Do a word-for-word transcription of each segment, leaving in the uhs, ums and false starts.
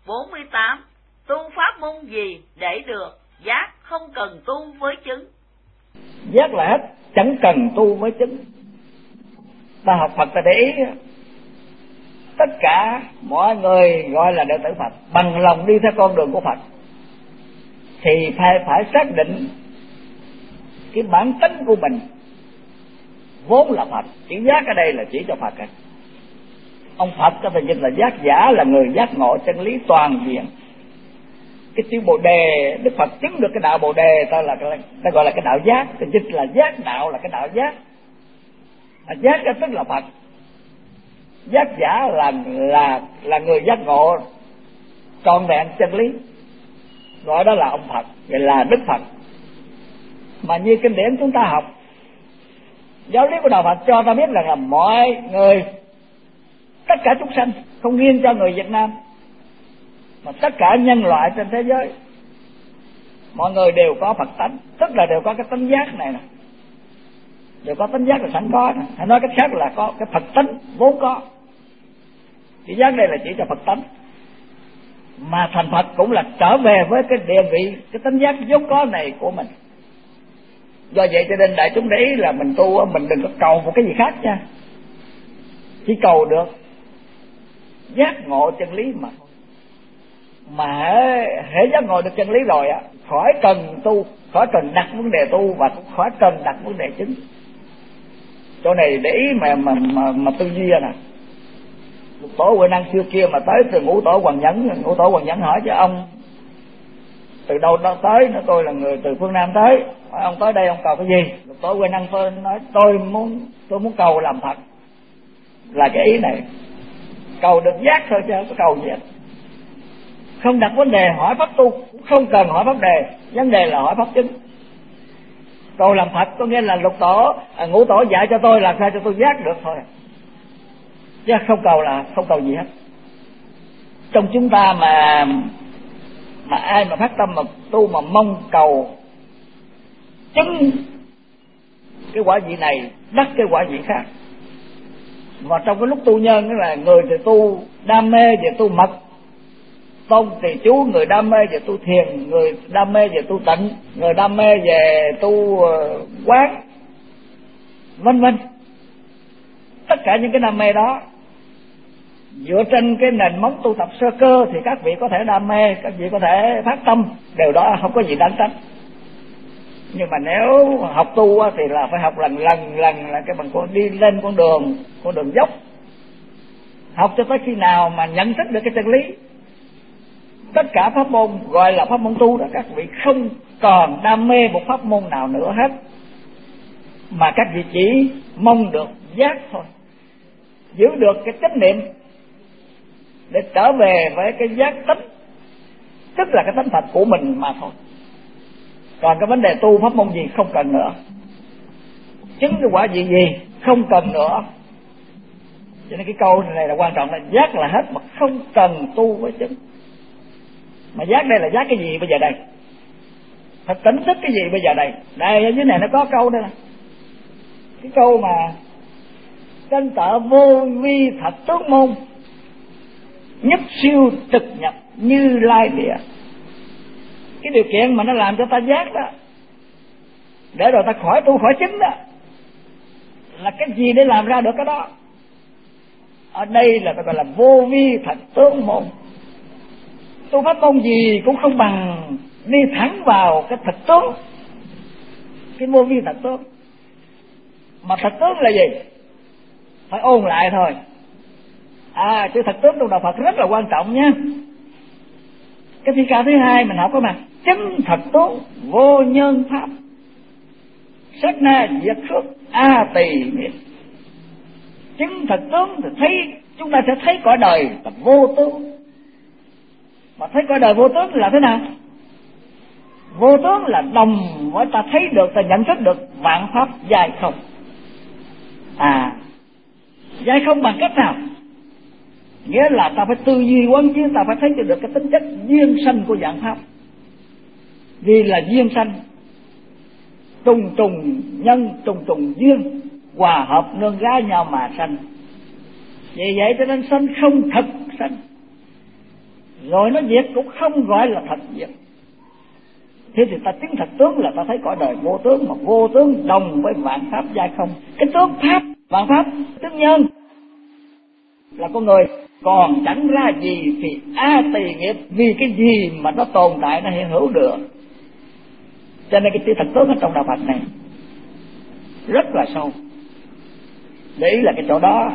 bốn mươi tám. Tu pháp môn gì để được giác không cần tu với chứng? Giác là hết, chẳng cần tu với chứng. Ta học Phật ta để ý, tất cả mọi người gọi là đệ tử Phật bằng lòng đi theo con đường của Phật thì phải phải xác định cái bản tính của mình vốn là Phật. Chữ giác ở đây là chỉ cho Phật. Ông Phật có thể dịch là giác giả, là người giác ngộ chân lý toàn diện. Cái chữ Bồ Đề, Đức Phật chứng được cái đạo Bồ Đề, ta là ta gọi là cái đạo giác. Thì dịch là giác đạo, là cái đạo giác. À, giác đó tức là Phật. Giác giả là là là người giác ngộ trọn vẹn chân lý, gọi đó là ông Phật, vậy là Đức Phật. Mà như kinh điển chúng ta học, giáo lý của đạo Phật cho ta biết rằng là mọi người, tất cả chúng sanh, không riêng cho người Việt Nam mà tất cả nhân loại trên thế giới, mọi người đều có Phật tánh, tức là đều có cái tánh giác này nè, đều có tánh giác là sẵn có nè. Hay nói cách khác là có cái Phật tánh vốn có. Cái giác đây là chỉ cho Phật tánh, mà thành Phật cũng là trở về với cái địa vị, cái tánh giác vốn có này của mình. Do vậy cho nên đại chúng để ý là mình tu, mình đừng có cầu một cái gì khác nha, chỉ cầu được giác ngộ chân lý mà thôi. Mà hễ giác ngộ được chân lý rồi á, khỏi cần tu, khỏi cần đặt vấn đề tu, và cũng khỏi cần đặt vấn đề chứng. Chỗ này để ý mà mà mà, mà tư duy nè. Lục Tổ Huệ Năng xưa kia mà tới từ Ngũ Tổ Hoàng Nhẫn, Ngũ Tổ Hoàng Nhẫn hỏi cho ông từ đâu đó tới, nói tôi là người từ phương Nam tới, hỏi ông tới đây ông cầu cái gì? Lục Tổ Huệ Năng tôi nói tôi muốn tôi muốn cầu làm Phật, là cái ý này, cầu được giác thôi chứ không có cầu gì hết. Không đặt vấn đề hỏi pháp tu, cũng không cần hỏi pháp đề, vấn đề là hỏi pháp chứng. Cầu làm Phật có nghĩa là Lục Tổ, à, Ngũ Tổ dạy cho tôi làm sao cho tôi giác được thôi, chứ không cầu là không cầu gì hết. Trong chúng ta mà mà ai mà phát tâm mà tu mà mong cầu chứng cái quả vị này đắc cái quả vị khác, và trong cái lúc tu nhân đó là người thì tu đam mê về tu mật tôn trì chú, người đam mê về tu thiền, người đam mê về tu tịnh, người đam mê về tu quán, vân vân. Tất cả những cái đam mê đó dựa trên cái nền móng tu tập sơ cơ thì các vị có thể đam mê, các vị có thể phát tâm, điều đó không có gì đáng trách. Nhưng mà nếu học tu thì là phải học lần lần lần là cái bằng con đi lên con đường con đường dốc, học cho tới khi nào mà nhận thức được cái chân lý. Tất cả pháp môn gọi là pháp môn tu đó, các vị không còn đam mê một pháp môn nào nữa hết, mà các vị chỉ mong được giác thôi, giữ được cái chánh niệm để trở về với cái giác tính, tức là cái tánh Phật của mình mà thôi. Còn cái vấn đề tu pháp môn gì không cần nữa, chứng cái quả gì gì không cần nữa. Cho nên cái câu này là quan trọng, là giác là hết mà không cần tu với chứng. Mà giác đây là giác cái gì bây giờ đây? Thật tỉnh thức cái gì bây giờ đây? Đây ở dưới này nó có câu đây nè, cái câu mà chân tợ vô vi thật tướng môn, nhất siêu trực nhập như lai địa. Cái điều kiện mà nó làm cho ta giác đó, để rồi ta khỏi tu khỏi chứng đó, là cái gì để làm ra được cái đó? Ở đây là ta gọi là vô vi thật tướng môn. Tu pháp môn gì cũng không bằng đi thẳng vào cái thật tướng, cái vô vi thật tướng. Mà thật tướng là gì? Phải ôn lại thôi. À, chữ thật tướng trong đạo Phật rất là quan trọng nhé. Cái thi ca thứ hai mình học có mà chứng thật tướng vô nhân pháp, sát na diệt phước a tỳ niệm. Chứng thật tướng thì thấy, chúng ta sẽ thấy cõi đời là vô tướng. Mà thấy cõi đời vô tướng là thế nào? Vô tướng là đồng với ta thấy được, ta nhận thức được vạn pháp dài không. À, dài không bằng cách nào? Nghĩa là ta phải tư duy quán chiếu, ta phải thấy được cái tính chất duyên sanh của vạn pháp. Vì là duyên sanh, trùng trùng nhân, trùng trùng duyên, hòa hợp nương gái nhau mà sanh. Vì vậy cho nên sanh không thật sanh, rồi nó diệt cũng không gọi là thật diệt. Thế thì ta chứng thật tướng là ta thấy cõi đời vô tướng, mà vô tướng đồng với vạn pháp giai không. Cái tướng pháp, vạn pháp, tướng nhân là con người, còn chẳng ra gì thì a tỳ nghiệp, vì cái gì mà nó tồn tại, nó hiện hữu được. Cho nên cái chữ thật tướng ở trong đạo Phật này rất là sâu. Để ý là cái chỗ đó,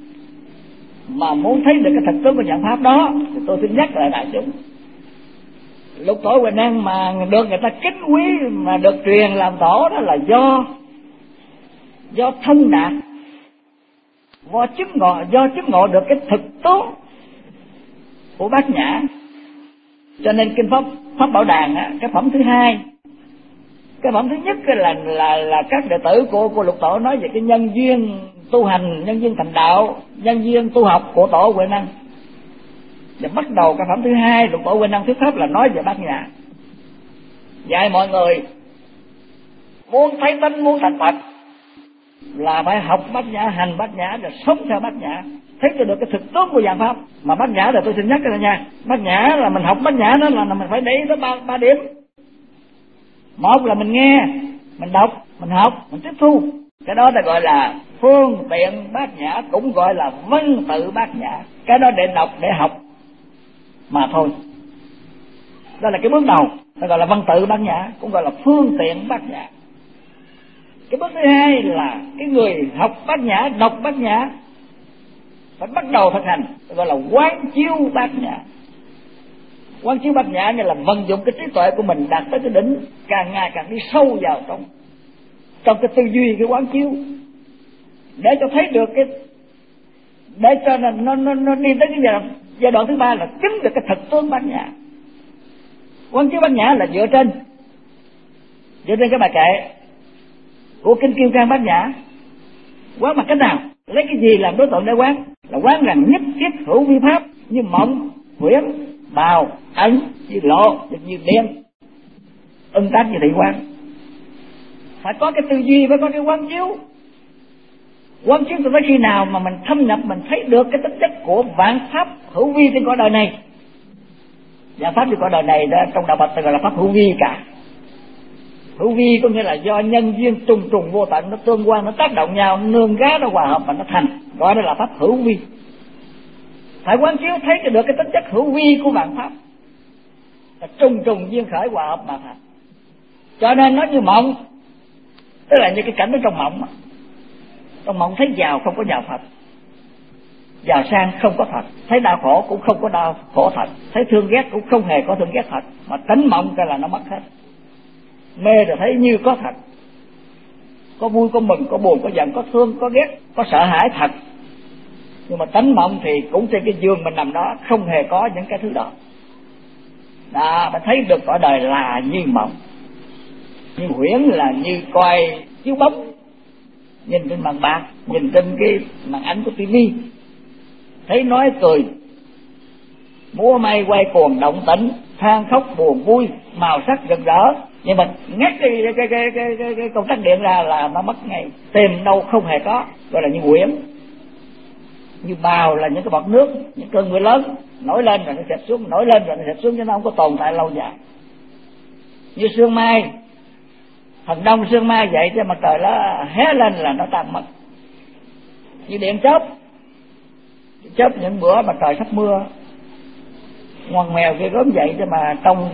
mà muốn thấy được cái thật tướng của dạng pháp đó thì tôi xin nhắc lại đại chúng, Lục Tổ Huệ Năng mà được người ta kính quý, mà được truyền làm tổ, đó là do do thông đạt, do chứng ngộ, do chứng ngộ được cái thực tướng của Bát Nhã. Cho nên kinh pháp pháp Bảo Đàn á, cái phẩm thứ hai, cái phẩm thứ nhất là là là các đệ tử của của Lục Tổ nói về cái nhân duyên tu hành, nhân duyên thành đạo, nhân duyên tu học của Tổ Huệ Năng. Và bắt đầu cái phẩm thứ hai, Lục Tổ Huệ Năng thuyết pháp là nói về Bát Nhã, dạy mọi người muốn thấy tánh, muốn thành Phật là phải học Bát Nhã, hành Bát Nhã, rồi sống theo Bát Nhã, thấy cho được cái thực tướng của dạng pháp. Mà Bát Nhã là tôi xin nhắc cái này nha, Bát Nhã là mình học Bát Nhã đó là mình phải để ý tới ba ba điểm. Một là mình nghe, mình đọc, mình học, mình tiếp thu, cái đó ta gọi là phương tiện Bát Nhã, cũng gọi là văn tự Bát Nhã. Cái đó để đọc, để học mà thôi. Đó là cái bước đầu, ta gọi là văn tự Bát Nhã, cũng gọi là phương tiện Bát Nhã. Cái bước thứ hai là cái người học Bát Nhã, đọc Bát Nhã phải bắt đầu thực hành, gọi là quán chiếu Bát Nhã. Quán chiếu Bát Nhã như là vận dụng cái trí tuệ của mình đạt tới cái đỉnh, càng ngày càng đi sâu vào trong trong cái tư duy, cái quán chiếu, để cho thấy được cái, để cho nó nó nó, nó đi tới cái giai đoạn, giai đoạn thứ ba là chứng được cái thực tướng Bát Nhã. Quán chiếu Bát Nhã là dựa trên dựa trên cái bài kệ của kinh Kim Cang Bát Nhã. Quán bằng cách nào? Lấy cái gì làm đối tượng để quán? Là quán rằng nhất thiết hữu vi pháp, như mộng, huyễn, bào, ẩn, như lộ, như đen, ưng tác như thị quan. Phải có cái tư duy, phải có cái quán chiếu. Quán chiếu từ tới khi nào mà mình thâm nhập, mình thấy được cái tính chất của vạn pháp hữu vi trên cõi đời này. Vạn pháp trên cõi đời này đó, trong đạo Phật gọi là pháp hữu vi cả. Hữu vi có nghĩa là do nhân duyên trùng trùng vô tận, nó tương quan, nó tác động nhau, nương gá nó hòa hợp và nó thành, gọi đó là pháp hữu vi. Phải quán chiếu thấy được cái tính chất hữu vi của vạn pháp, là trùng trùng duyên khởi hòa hợp mà thành. Cho nên nó như mộng, tức là như cái cảnh ở trong mộng. Trong mộng thấy giàu không có giàu thật, giàu sang không có thật, thấy đau khổ cũng không có đau khổ thật, thấy thương ghét cũng không hề có thương ghét thật, mà tỉnh mộng cái là nó mất hết. Mê rồi thấy như có thật, có vui, có mừng, có buồn, có giận, có thương, có ghét, có sợ hãi thật. Nhưng mà tánh mộng thì cũng trên cái giường mình nằm đó, không hề có những cái thứ đó. Đó, bạn thấy được cõi đời là như mộng, như huyễn, là như coi chiếu bóng, nhìn trên màn bạc, nhìn trên cái màn ảnh của tivi, thấy nói cười, múa may quay cuồng động tĩnh, than khóc buồn vui, màu sắc rực rỡ. Nhưng mà ngắt cái cái cái cái cái, cái, cái công tắc điện ra là nó mất ngay, tìm đâu không hề có, gọi là như huyễn. Như bào là những cái bọt nước, những cơn mưa lớn nổi lên rồi nó xẹt xuống, nổi lên rồi nó xẹt xuống, chứ nó không có tồn tại lâu dài. Như sương mai, phần đông sương mai vậy cho mặt trời nó hé lên là nó tan mất. Như điện chớp, chớp những bữa mặt trời sắp mưa, ngoằn ngoèo kia gớm vậy, chứ mà trong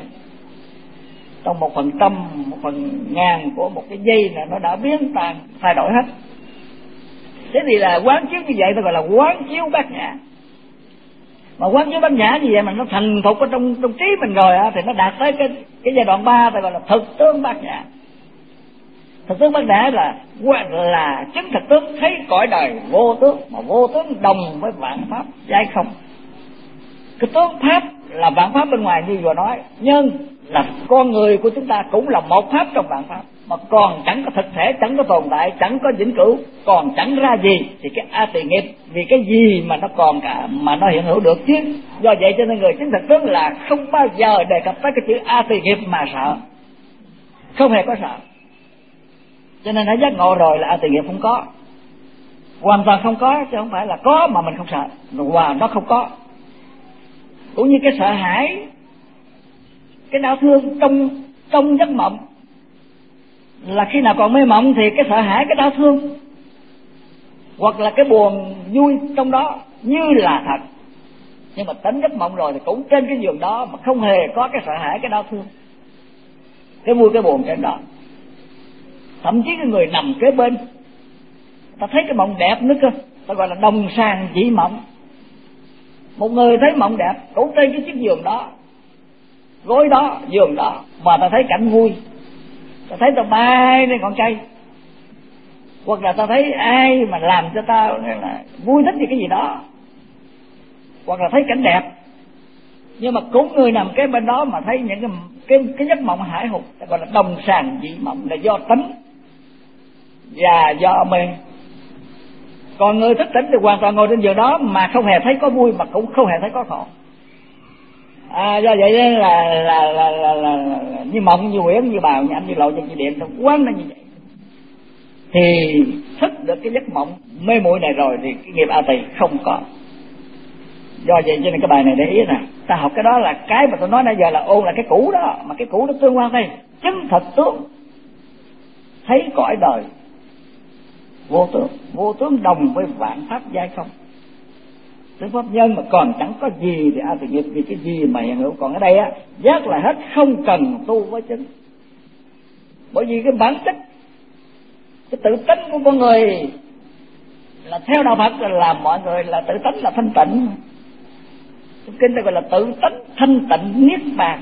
trong một phần trăm, một phần ngàn của một cái giây là nó đã biến tàn, thay đổi hết. Thế thì là quán chiếu như vậy, tôi gọi là quán chiếu Bát Nhã. Mà quán chiếu Bát Nhã như vậy mà nó thành thục ở trong trong trí mình rồi á, thì nó đạt tới cái cái giai đoạn ba, tôi gọi là thực tướng Bát Nhã. Thực tướng Bát Nhã là là chứng thực tướng, thấy cõi đời vô tướng, mà vô tướng đồng với vạn pháp giai không. Cái tướng pháp là vạn pháp bên ngoài như vừa nói, nhưng là con người của chúng ta cũng là một pháp trong vạn pháp, mà còn chẳng có thực thể, chẳng có tồn tại, chẳng có vĩnh cửu, còn chẳng ra gì. Thì cái a tỳ nghiệp, vì cái gì mà nó còn cả, mà nó hiện hữu được chứ. Do vậy cho nên người chứng thực tướng là không bao giờ đề cập tới cái chữ a tỳ nghiệp mà sợ, không hề có sợ. Cho nên đã giác ngộ rồi là a tỳ nghiệp không có, hoàn toàn không có, chứ không phải là có mà mình không sợ, và nó không có. cũng như cái sợ hãi, cái đau thương trong trong giấc mộng, là khi nào còn mê mộng thì cái sợ hãi, cái đau thương hoặc là cái buồn vui trong đó như là thật, nhưng mà tỉnh giấc mộng rồi thì cũng trên cái giường đó mà không hề có cái sợ hãi, cái đau thương, cái vui cái buồn trên đó. Thậm chí cái người nằm kế bên ta thấy cái mộng đẹp nữa cơ, ta gọi là đồng sàng dị mộng. Một người thấy mộng đẹp cũng trên cái chiếc giường đó, gối đó, giường đó, mà ta thấy cảnh vui, ta thấy ta bay lên ngọn cây, hoặc là ta thấy ai mà làm cho ta là vui thích gì cái gì đó, hoặc là thấy cảnh đẹp. Nhưng mà cũng người nằm cái bên đó mà thấy những cái cái, cái giấc mộng hải hùng, ta gọi là đồng sàng dị mộng, là do tính và do mê. Còn người thức tỉnh thì hoàn toàn ngồi trên giường đó mà không hề thấy có vui, mà cũng không hề thấy có khổ. À, do vậy là là là, là, là, là, là như mộng, như huyễn, như bào, như ảnh, như lộ, như điện, nó quán nó như vậy. Thì thức được cái giấc mộng mê muội này rồi thì cái nghiệp A Tỳ không có. Do vậy cho nên cái bài này để ý nè, ta học cái đó là cái mà tôi nói nãy giờ là ôn là cái cũ đó, mà cái cũ nó tương quan đây, chứng thật tướng, thấy cõi đời vô tướng, vô tướng đồng với vạn pháp giai không. Tướng pháp nhân mà còn chẳng có gì thì A Tỳ nghiệp, vì cái gì mà hiện hữu. Còn ở đây á, giác là hết, không cần tu với chứng. Bởi vì cái bản chất, cái tự tính của con người là theo đạo Phật là, là mọi người là tự tính là thanh tịnh. Trong kinh ta gọi là tự tính thanh tịnh niết bàn.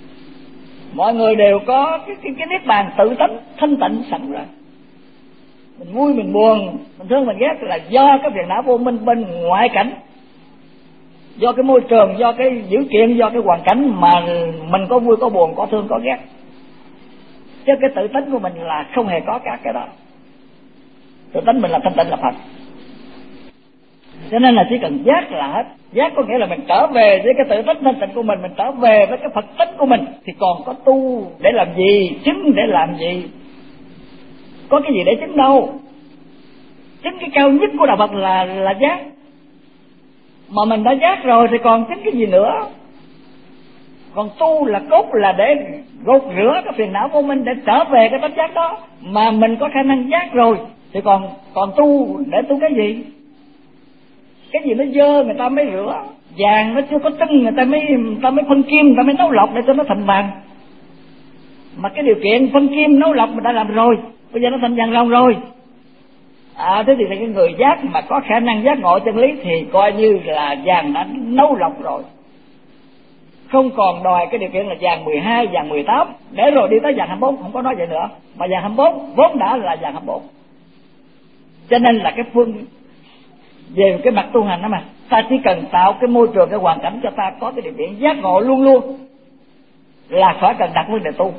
Mọi người đều có cái cái, cái niết bàn tự tính thanh tịnh sẵn rồi. Mình vui mình buồn, mình thương mình ghét là do cái phiền não vô minh bên ngoại cảnh, do cái môi trường, do cái dữ kiện, do cái hoàn cảnh mà mình có vui có buồn, có thương có ghét. Chứ cái tự tính của mình là không hề có các cái đó. Tự tính mình là thanh tịnh là Phật. Cho nên là chỉ cần giác là hết. Giác có nghĩa là mình trở về với cái tự tính thanh tịnh của mình, mình trở về với cái Phật tính của mình, thì còn có tu để làm gì, chứng để làm gì, có cái gì để chứng đâu. Chứng cái cao nhất của đạo Phật là là giác. Mà mình đã giác rồi thì còn chứng cái gì nữa. Còn tu là cốt là để gột rửa cái phiền não vô minh, để trở về cái tánh giác đó. Mà mình có khả năng giác rồi thì còn còn tu để tu cái gì? Cái gì nó dơ người ta mới rửa, vàng nó chưa có tưng người ta mới người ta mới phân kim, người ta mới nấu lọc để cho nó thành vàng. Mà cái điều kiện phân kim nấu lọc mình đã làm rồi, bây giờ nó thành vàng ròng rồi. À, thế thì cái người giác mà có khả năng giác ngộ chân lý thì coi như là vàng đã nấu lọc rồi, không còn đòi cái điều kiện là vàng mười hai, vàng mười tám, để rồi đi tới vàng hai mươi bốn, không có nói vậy nữa. Mà vàng hai mươi bốn vốn đã là vàng hai mươi bốn. Cho nên là cái phương về cái mặt tu hành đó mà, ta chỉ cần tạo cái môi trường, cái hoàn cảnh cho ta có cái điều kiện giác ngộ luôn luôn, là khỏi cần đặt vấn đề tu,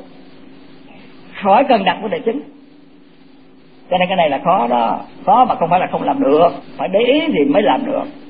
khỏi cần đặt vấn đề chứng. Cho nên cái này là khó đó, khó mà không phải là không làm được, phải để ý thì mới làm được.